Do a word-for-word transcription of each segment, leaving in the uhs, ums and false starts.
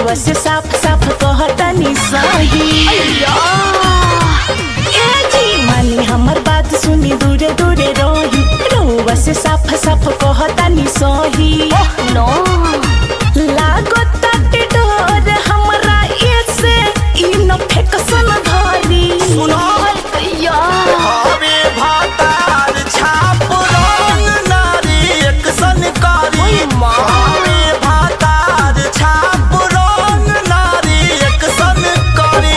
रउआ से साफ साफ कहतनी सही। ए जी मानी हमर बात सुनी दूरे दूरे रही, रउआ से साफ साफ कहतनी सही। नो लागो ताटे डोर हमरा ऐसे ई न फेकसन धरी। सुनो कैया हवे भातार छाप रंग नारी एक सनकारी। हवे भातार छाप रंग नारी एक सनकारी।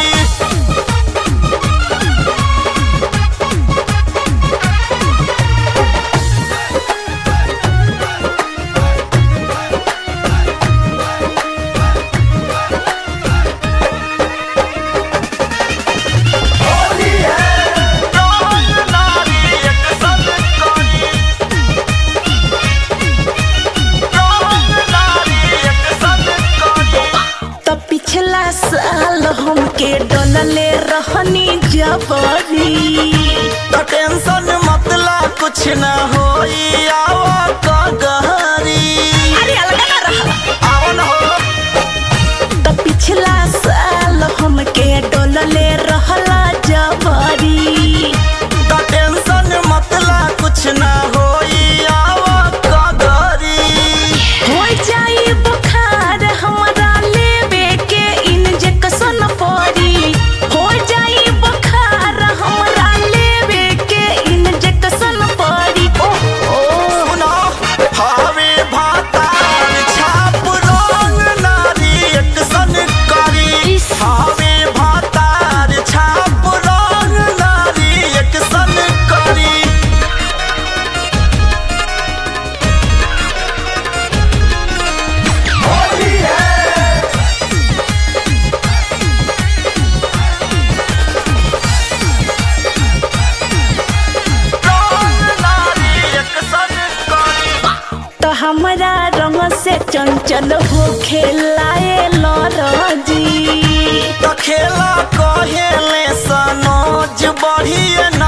होली है रंग नारी एक सनकारी। रंग नारी एक सनकारी। त पिछला साल हमके डोलले रहनी जबरी। तो टेंशन मतला कुछ न होई आवा कगहरी। अरे अलग ना रहा। आवन हो त पिछला साल हमके डोलले रहला जबरी। तो टेंशन मतला कुछ न होई आवा कगहरी। हो जाई बुखार हमरा लेवे के इंजेक्शन पड़ी। हो जाई बुखार हमरा लेवे के इंजेक्शन पड़ी। ओ सुनो हवे भातार छाप रंग नारी एक सनकारी। हवे भातार छाप रंग नारी एक सनकारी। होली है रंग नारी एक सनकारी। तो हमरा रंग से चंचल हो खेलाए लरजी। तो खेला कहेले सनोज बढ़िए